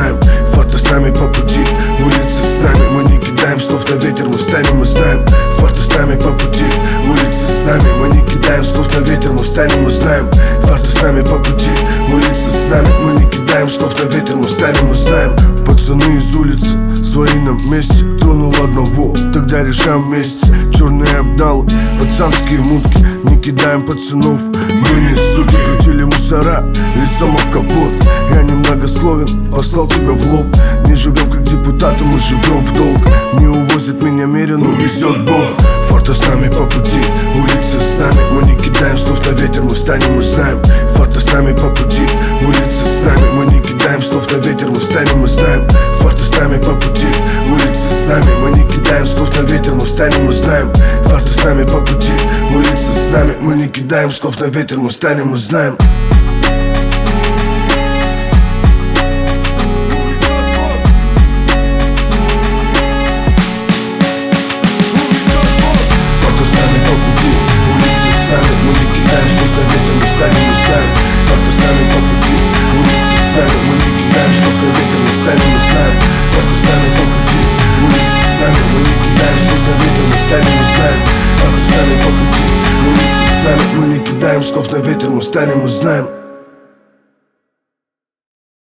знаем. Фото с нами по пути, улицы с нами. Мы не кидаем слов на ветер, мы встанем, мы знаем. Фото с нами по пути, улицы с нами. Мы не кидаем слов на ветер, мы встанем, мы знаем. Фото с нами по пути, улицы с нами. Мы не кидаем слов на ветер, мы встанем, мы знаем. Пацаны из улицы, свои на месте. Тронул одного, тогда решаем вместе. Черные обдалы, пацанские мутки. Не кидаем пацанов, мы не суки. Крутили мусора, лицом об капот. Я немногословен, послал тебя в лоб. Не живем как депутаты, мы живем в долг. Не увозит меня мерен, увезет Бог. Фото с нами по пути, улицы с нами. Мы не кидаем слов на ветер, мы встанем, мы знаем. Фото с нами по пути, улицы с нами. Мы не кидаем слов на ветер, мы встанем, мы знаем. Фото с нами по пути, улицы с нами. Мы не кидаем слов на ветер, мы встанем, мы знаем. Фото с нами по пути, улицы с нами. Мы не кидаем слов на ветер, мы встанем, мы знаем. Фото с нами по пути, улицы с нами. Мы не кидаем слов на ветер, мы встанем, мы знаем. Фото с нами по пути, улицы с нами. Мы не кидаем слов на ветер, мы встанем, мы знаем. Фото с нами по пути, улицы с нами. Мы не кидаем слов на ветер, мы встанем, мы знаем.